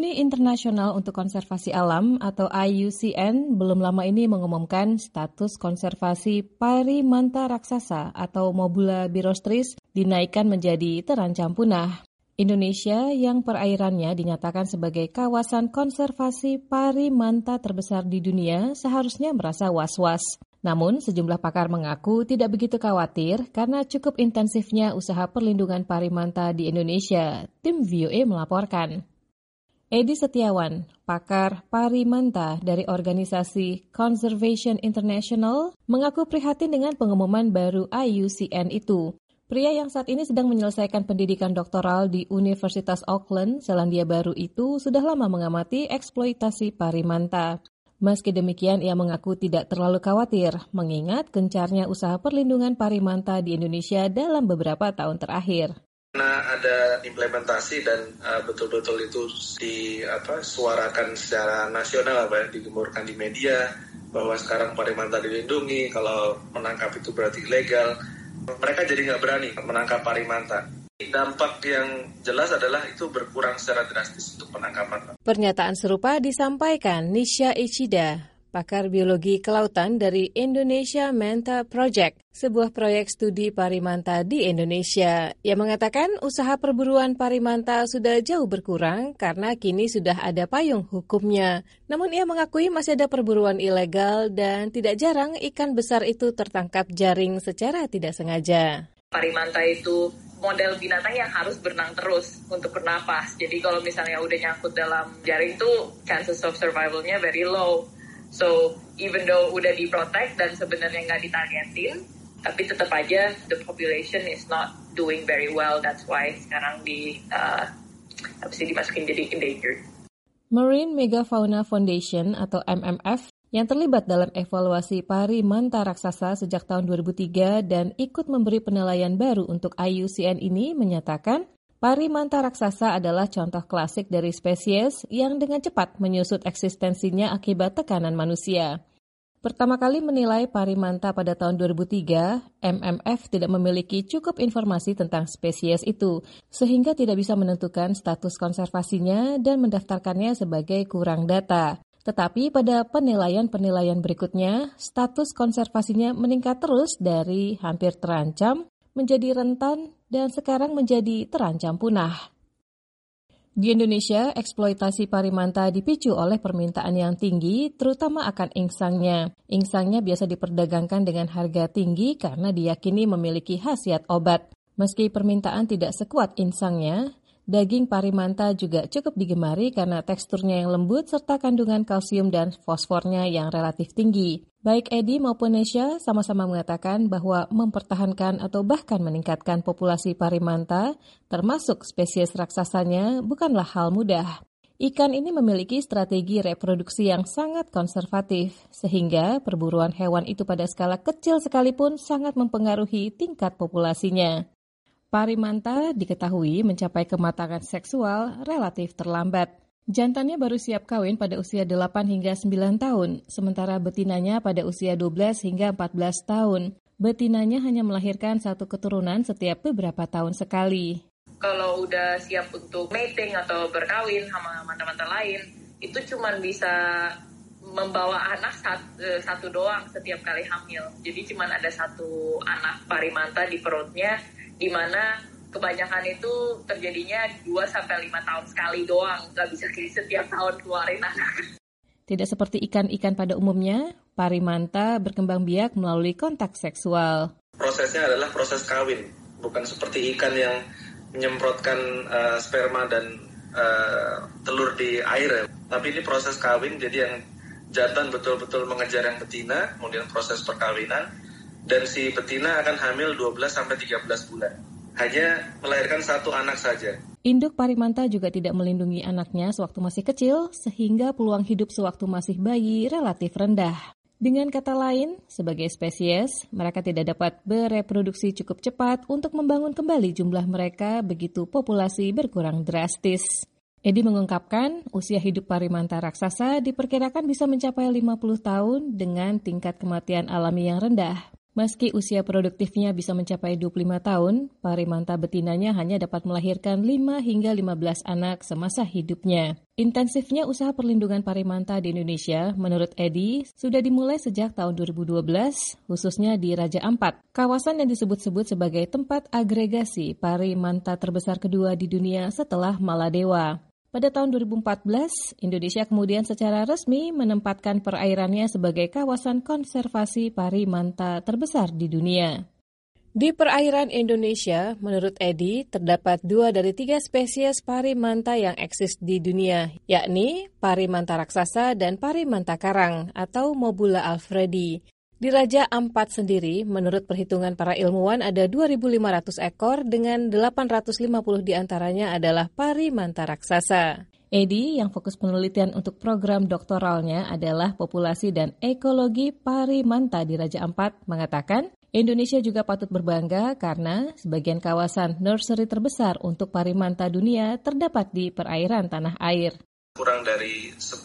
Uni Internasional untuk Konservasi Alam atau IUCN belum lama ini mengumumkan status konservasi pari manta raksasa atau Mobula birostris dinaikkan menjadi terancam punah. Indonesia yang perairannya dinyatakan sebagai kawasan konservasi pari manta terbesar di dunia seharusnya merasa was-was. Namun sejumlah pakar mengaku tidak begitu khawatir karena cukup intensifnya usaha perlindungan pari manta di Indonesia. Tim VOA melaporkan. Edi Setiawan, pakar pari manta dari organisasi Conservation International, mengaku prihatin dengan pengumuman baru IUCN itu. Pria yang saat ini sedang menyelesaikan pendidikan doktoral di Universitas Auckland, Selandia Baru itu sudah lama mengamati eksploitasi pari manta. Meski demikian, ia mengaku tidak terlalu khawatir, mengingat gencarnya usaha perlindungan pari manta di Indonesia dalam beberapa tahun terakhir. Karena ada implementasi dan betul-betul itu disuarakan secara nasional, digemburkan di media bahwa sekarang pari manta dilindungi, kalau menangkap itu berarti ilegal. Mereka jadi nggak berani menangkap pari manta. Dampak yang jelas adalah itu berkurang secara drastis untuk penangkapan. Pernyataan serupa disampaikan Nisha Ichida, pakar biologi kelautan dari Indonesia Manta Project, sebuah proyek studi pari manta di Indonesia. Ia mengatakan usaha perburuan pari manta sudah jauh berkurang karena kini sudah ada payung hukumnya. Namun ia mengakui masih ada perburuan ilegal dan tidak jarang ikan besar itu tertangkap jaring secara tidak sengaja. Pari manta itu model binatang yang harus berenang terus untuk bernapas. Jadi kalau misalnya udah nyangkut dalam jaring itu chances of survival-nya very low. So, even though udah di-protect dan sebenarnya nggak ditargetin, tapi tetap aja the population is not doing very well. That's why sekarang dimasukin jadi endangered. Marine Megafauna Foundation atau MMF yang terlibat dalam evaluasi pari manta raksasa sejak tahun 2003 dan ikut memberi penilaian baru untuk IUCN ini menyatakan pari manta raksasa adalah contoh klasik dari spesies yang dengan cepat menyusut eksistensinya akibat tekanan manusia. Pertama kali menilai pari manta pada tahun 2003, MMF tidak memiliki cukup informasi tentang spesies itu, sehingga tidak bisa menentukan status konservasinya dan mendaftarkannya sebagai kurang data. Tetapi pada penilaian-penilaian berikutnya, status konservasinya meningkat terus dari hampir terancam, menjadi rentan, dan sekarang menjadi terancam punah. Di Indonesia, eksploitasi pari manta dipicu oleh permintaan yang tinggi, terutama akan insangnya. Insangnya biasa diperdagangkan dengan harga tinggi karena diyakini memiliki khasiat obat. Meski permintaan tidak sekuat insangnya, daging pari manta juga cukup digemari karena teksturnya yang lembut serta kandungan kalsium dan fosfornya yang relatif tinggi. Baik Edi maupun Nesha sama-sama mengatakan bahwa mempertahankan atau bahkan meningkatkan populasi pari manta, termasuk spesies raksasanya, bukanlah hal mudah. Ikan ini memiliki strategi reproduksi yang sangat konservatif, sehingga perburuan hewan itu pada skala kecil sekalipun sangat mempengaruhi tingkat populasinya. Pari manta diketahui mencapai kematangan seksual relatif terlambat. Jantannya baru siap kawin pada usia 8 hingga 9 tahun, sementara betinanya pada usia 12 hingga 14 tahun. Betinanya hanya melahirkan satu keturunan setiap beberapa tahun sekali. Kalau udah siap untuk mating atau berkawin sama manta-manta lain, itu cuma bisa membawa anak satu doang setiap kali hamil. Jadi cuma ada satu anak pari manta di perutnya, di mana kebanyakan itu terjadinya 2-5 tahun sekali doang. Gak bisa setiap tahun keluarin anak. Tidak seperti ikan-ikan pada umumnya, pari manta berkembang biak melalui kontak seksual. Prosesnya adalah proses kawin, bukan seperti ikan yang menyemprotkan sperma dan telur di air. Tapi ini proses kawin, jadi yang jantan betul-betul mengejar yang betina, kemudian proses perkawinan, dan si betina akan hamil 12-13 bulan. Hanya melahirkan satu anak saja. Induk pari manta juga tidak melindungi anaknya sewaktu masih kecil, sehingga peluang hidup sewaktu masih bayi relatif rendah. Dengan kata lain, sebagai spesies, mereka tidak dapat bereproduksi cukup cepat untuk membangun kembali jumlah mereka begitu populasi berkurang drastis. Edi mengungkapkan, usia hidup pari manta raksasa diperkirakan bisa mencapai 50 tahun dengan tingkat kematian alami yang rendah. Meski usia produktifnya bisa mencapai 25 tahun, pari manta betinanya hanya dapat melahirkan 5 hingga 15 anak semasa hidupnya. Intensifnya usaha perlindungan pari manta di Indonesia, menurut Edi, sudah dimulai sejak tahun 2012, khususnya di Raja Ampat, kawasan yang disebut-sebut sebagai tempat agregasi pari manta terbesar kedua di dunia setelah Maladewa. Pada tahun 2014, Indonesia kemudian secara resmi menempatkan perairannya sebagai kawasan konservasi pari manta terbesar di dunia. Di perairan Indonesia, menurut Edi, terdapat 2 dari 3 spesies pari manta yang eksis di dunia, yakni pari manta raksasa dan pari manta karang atau Mobula alfredi. Di Raja Ampat sendiri, menurut perhitungan para ilmuwan ada 2.500 ekor dengan 850 diantaranya adalah pari manta raksasa. Edi yang fokus penelitian untuk program doktoralnya adalah populasi dan ekologi pari manta di Raja Ampat mengatakan, Indonesia juga patut berbangga karena sebagian kawasan nursery terbesar untuk pari manta dunia terdapat di perairan tanah air. Kurang dari 10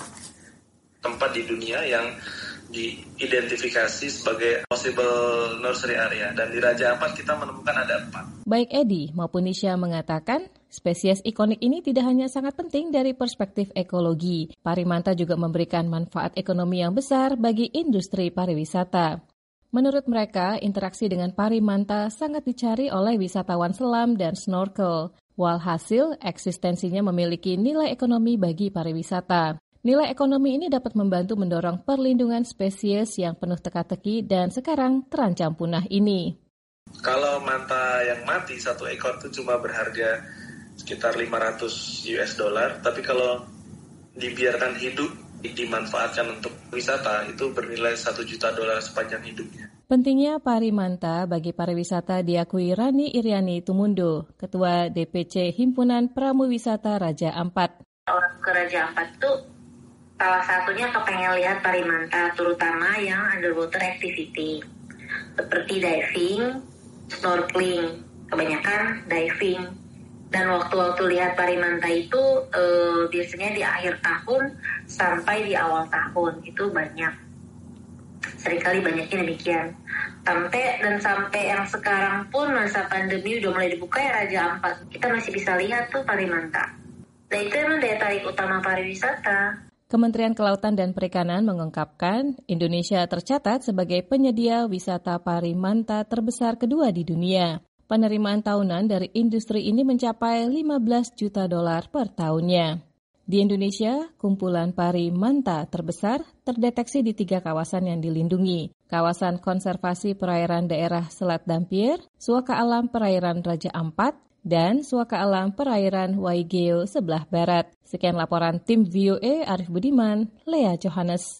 tempat di dunia yang diidentifikasi sebagai possible nursery area, dan di Raja Ampat kita menemukan ada 4. Baik Edi maupun Nisha mengatakan, spesies ikonik ini tidak hanya sangat penting dari perspektif ekologi, pari manta juga memberikan manfaat ekonomi yang besar bagi industri pariwisata. Menurut mereka, interaksi dengan pari manta sangat dicari oleh wisatawan selam dan snorkel, walhasil eksistensinya memiliki nilai ekonomi bagi pariwisata. Nilai ekonomi ini dapat membantu mendorong perlindungan spesies yang penuh teka-teki dan sekarang terancam punah ini. Kalau manta yang mati satu ekor itu cuma berharga sekitar $500, tapi kalau dibiarkan hidup, dimanfaatkan untuk wisata, itu bernilai $1 juta sepanjang hidupnya. Pentingnya pari manta bagi pariwisata diakui Rani Iriani Tumundo, Ketua DPC Himpunan Pramuwisata Raja Ampat. Orang ke Raja Ampat tuh salah satunya kepengen lihat pari manta, terutama yang underwater activity, seperti diving, snorkeling, kebanyakan diving. Dan waktu-waktu lihat pari manta itu biasanya di akhir tahun sampai di awal tahun, itu banyak. Seringkali banyaknya demikian. Sampai yang sekarang pun masa pandemi udah mulai dibuka ya Raja Ampat, kita masih bisa lihat tuh pari manta. Dan itu emang daya tarik utama pariwisata. Kementerian Kelautan dan Perikanan mengungkapkan Indonesia tercatat sebagai penyedia wisata pari manta terbesar kedua di dunia. Penerimaan tahunan dari industri ini mencapai $15 juta per tahunnya. Di Indonesia, kumpulan pari manta terbesar terdeteksi di 3 kawasan yang dilindungi. Kawasan Konservasi Perairan Daerah Selat Dampier, Suaka Alam Perairan Raja Ampat, dan Suaka Alam Perairan Waigeo sebelah barat. Sekian laporan tim VOA Arif Budiman, Lea Johannes.